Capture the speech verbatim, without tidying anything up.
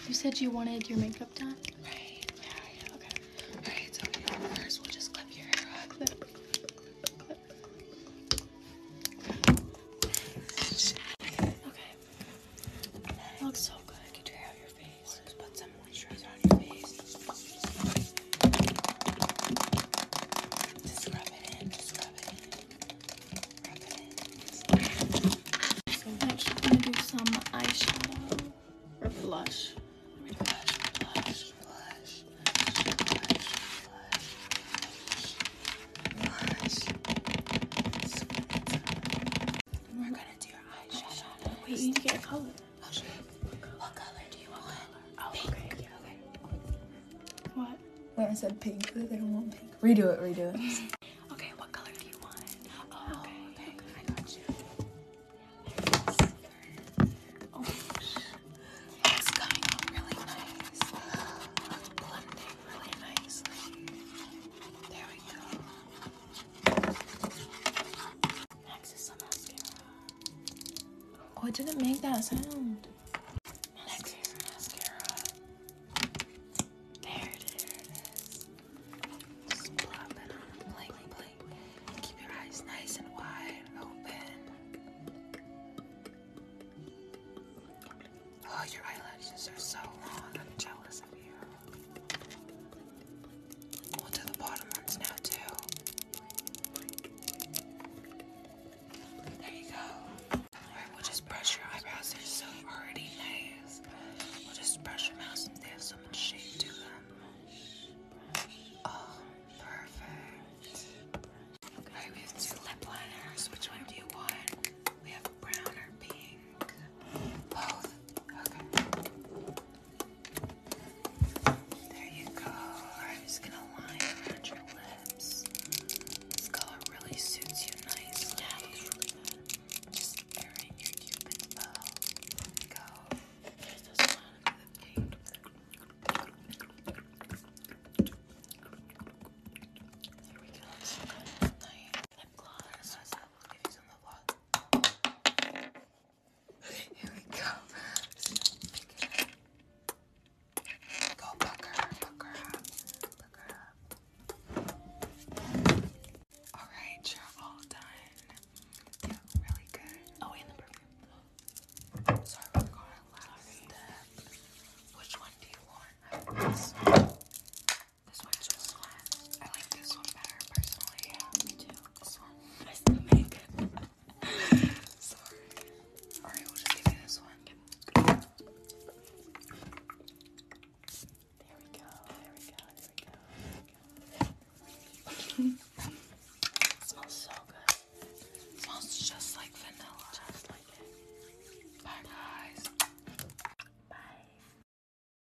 You said you wanted your makeup done? Right. Yeah, yeah. Okay. Alright, so first we'll just clip your hair up. Clip. Okay. That looks so good. Get your hair out your face. Just put some moisturizer on your face. Just rub it in. Just rub it in. Rub it in. So next we're gonna do some eyeshadow or blush. Blush, blush, blush, blush, blush, blush. We're gonna do your eyeshadow. Wait, you need to get a color. Oh shit. What color do you want? Oh, Pink. okay. Okay. What? Wait, I said pink. They don't want pink. Redo it, redo it. Okay, what color do you want? Oh, okay. pink. I got you. Oh, It's coming out really nice. It's blending really nicely. There we go. next is some mascara. Oh, it didn't make that sound. Next is mascara. There it is. Just plop it on. Blink, blink. Keep your eyes nice and wide open. Oh, your eyelashes are so long. I'm jealous of you. We'll do the bottom ones now too. There you go. Alright, we'll just brush your eyebrows. They're so already nice. We'll just brush them out since they have so much shape to them. Oh, perfect. Alright, we have two lip liners. Which one do you want? We have brown or pink? Both. Okay. There you go. I'm just gonna line around your lips. This color really suits you nicely. Yeah, it looks really good. Just airing your cupid's bow. There we go. Here's this one. The pink. There we go. So good. Nice. Lip gloss. I'll give you some lip gloss. Here we go. Just pick it up. Go pucker, pucker up, pucker up. Alright, you're all done. You look really good. Oh, and the perfume. Sorry, we're going last step. Which one do you want? This one. This one just I like this one better personally. Yeah, Me too. this one. I still make it. Sorry. Alright, we'll just give you this one. There we go. There we go. There we go. There we go.